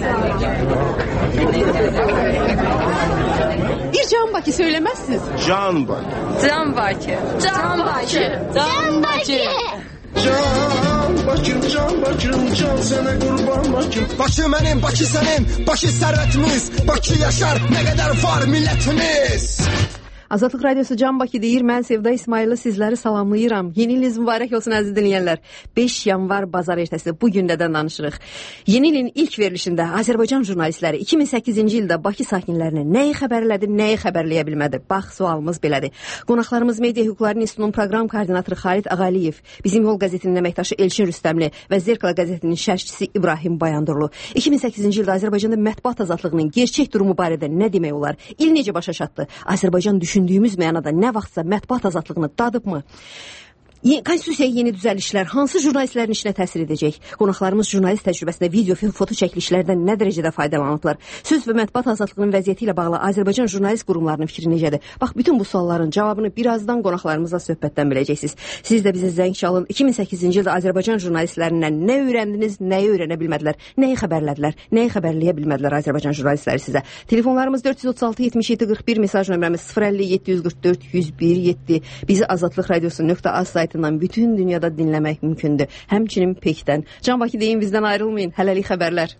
Bir Can Bakı söylemezsiniz. Can Bakı. Can Bakı. Can Bakı. Can Bakı. Can Bakım, can Bakım, can sana kurban Bakım. Bakı mənim, Bakı sənin, Bakı sərvətimiz, Bakı yaşar, nə qədər var millətimiz. Azadlıq Radiosu Can Bakı deyir, mən Sevda İsmail'ı sizləri salamlayıram. Yeni iliniz mübarək olsun əziz dinləyənlər. 5 yanvar bazar ertəsi bu gündədən danışırıq. Yeni ilin ilk verilişində Azərbaycan jurnalistləri 2008-ci ildə Bakı sakinlərini nəyi xəbərlədi, nəyi xəbərləyə bilmədi? Bax, sualımız belədir. Qonaqlarımız Media Hüquqları İnstitutunun proqram koordinatoru Xalid Ağaliyev, Bizim Yol qəzetinin əməkdaşı Elçin Rüstəmli və Zerkala qəzetinin şərhçisi İbrahim Bayandurlu. 2008-ci ildə Azərbaycanda mətbuat azadlığının gerçək durumu barədə nə demək olar? İl necə başa çatdı? Azərbaycan düşündüyümüz mənada nə vaxtsa mətbuat azadlığını dadıbmı? Konstitusiyaya yeni düzəlişlər hansı jurnalistlərin işinə təsir edəcək? Qonaqlarımız jurnalist təcrübəsində video, foto çəkilişlərdən nə dərəcədə faydalanıblar? Söz və mətbuat azadlığının vəziyyəti ilə bağlı Azərbaycan jurnalist qurumlarının fikri necədir? Bax, bütün bu sualların cavabını birazdan qonaqlarımızla söhbətdən biləcəksiniz. Siz də bizə zəng çalın. 2008-ci ildə Azərbaycan jurnalistlərindən nə öyrəndiniz, nəyi öyrənə bilmədilər, nəyi xəbərlədilər, nəyi xəbərləyə bilmədilər Azərbaycan jurnalistləri sizə? Telefonlarımız 436-77-41, mesaj nömrəmiz 050-744-101-7. Bizi Azadlıq Radiosu.az saytından bütün dünyada dinləmək mümkündür. Həmçinin Pekdən. Can Bakı deyin, bizdən ayrılmayın. Hələlik xəbərlər.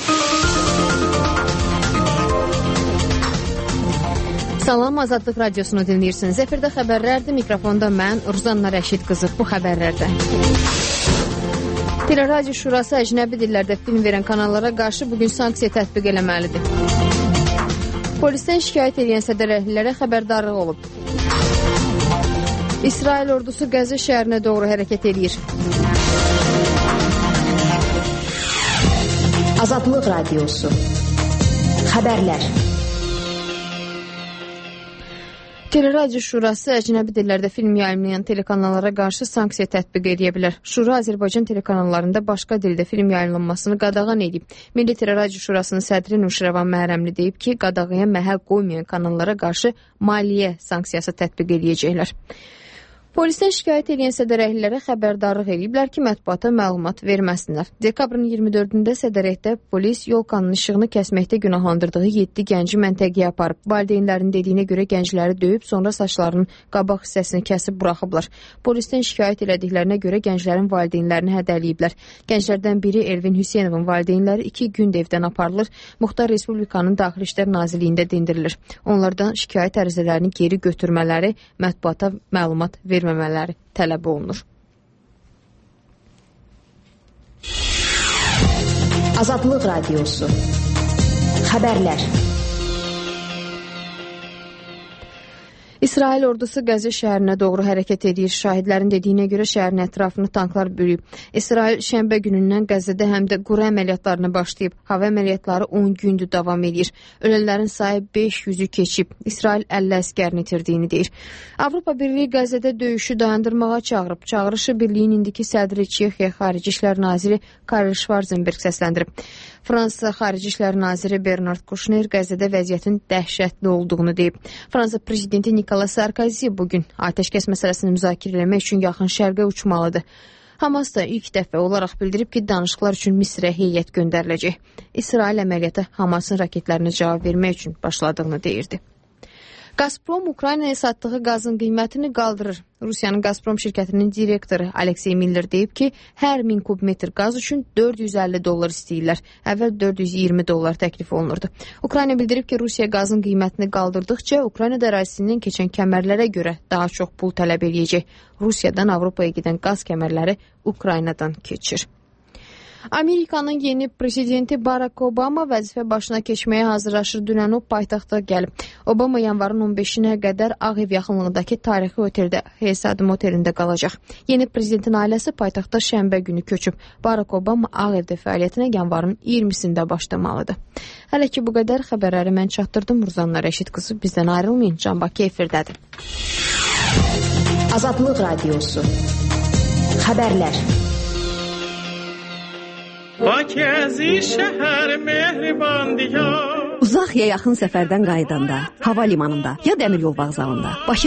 Salam, Azadlıq Radiosunu dinləyirsiniz. Efirdə xəbərlərdir. Mikrofonda mən, Ruzanna Rəşid qızı. Bu xəbərlərdə. Teleradio Şurası əcnəbi dillərdə film verən kanallara qarşı bugün sanksiya tətbiq eləməlidir. Polisdən şikayət edən sədərəklilərə xəbərdarlıq olub. İsrail ordusu Qəzza şəhərinə doğru hərəkət edir. Azadlıq Radiosu. Xəbərlər. Teleradio Şurası əcnəbi dillərdə film yayımlayan telekanallara qarşı sanksiya tətbiq edə bilər. Şura Azərbaycan telekanallarında başqa dildə film yayımlanmasını qadağan edib. Milli Teleradio Şurasının sədri Nuşirəvan Məhrəmli deyib ki, qadağaya məhəl qoymayan kanallara qarşı maliyyə sanksiyası tətbiq edəcəklər. Polisdən şikayət edən sədərəklilərə xəbərdarlıq ediblər ki, mətbuata məlumat verməsinlər. Dekabrın 24-də sədərəkdə polis yol qanun işığını kəsməkdə günahlandırdığı 7 gənci məntəqəyə aparıb. Valideynlərin dediyinə görə gəncləri döyüb, sonra saçlarının qabaq hissəsini kəsib buraxıblar. Polisdən şikayət elədiklərinə görə gənclərin valideynlərini hədəliyiblər. Gənclərdən biri Elvin Hüseynovun valideynləri 2 gün evdən aparılır, Muxtar Respublikanın Daxili İşlər Nazirliyində dindirilir. Onlardan şikayət ərizələrini geri götürmələri, mətbuata məlumat verməmələri tələb olunur. Azadlıq Radiosu. Xəbərlər. İsrail ordusu Qəzza şəhərinə doğru hərəkət edir. Şahidlərin dediyinə görə şəhərin ətrafını tanklar bürüyüb. İsrail şənbə günündən Qəzzada həm də quru əməliyyatlarına başlayıb. Hava əməliyyatları 10 gündür davam edir. Ölənlərin sayı 500-ü keçib. İsrail 50 əskərini itirdiyini deyir. Avropa Birliyi Qəzzada döyüşü dayandırmağa çağırıb. Çağırışı birliyin indiki sədri Çexiya Xarici İşlər Naziri Karl Schwarzenberg səsləndirib. Fransa Xarici İşlər Naziri Bernard Kouchner Qəzzada vəziyyətin dəhşətli olduğunu deyib. Fransa prezidenti Nicolas Sarkozy bugün atəşkəs məsələsini müzakirə etmək üçün yaxın şərqə uçmalıdır. Hamas da ilk dəfə olaraq bildirib ki, danışıqlar üçün Misrə heyət göndəriləcək. İsrail əməliyyata Hamasın raketlərinə cavab vermək üçün başladığını deyirdi. Gazprom Ukraynaya satdığı qazın qiymətini qaldırır. Rusiyanın Gazprom şirkətinin direktoru Aleksey Miller deyib ki, hər 1000 kubmetr qaz üçün $450 istəyirlər. Əvvəl $420 təklif olunurdu. Ukrayna bildirib ki, Rusiya qazın qiymətini qaldırdıqca Ukrayna ərazisindən keçən kəmərlərə görə daha çox pul tələb edəcək. Rusiyadan Avropaya gedən qaz kəmərləri Ukraynadan keçir. Amerikanın yeni prezidenti Barack Obama vəzifə başına keçməyə hazırlaşır. Dünən o paytaxta gəlib. Obama yanvarın 15-nə qədər Ağ Ev yaxınlığındakı tarixi oteldə Hesadım otelində qalacaq. Yeni prezidentin ailəsi paytaxta şənbə günü köçüb. Barack Obama Ağ Evdə fəaliyyətinə yanvarın 20-sində başlamalıdır. Hələ ki bu qədər xəbərləri mən çatdırdım. Ruzanna Rəşid qızı, bizdən ayrılmayın. Can Bakı efirdədir. Azadlıq Radiosu. Xəbərlər. Uzaq ya yaxın səfərdən qayıdanda, hava limanında ya dəmir yol vağzalında, Bakı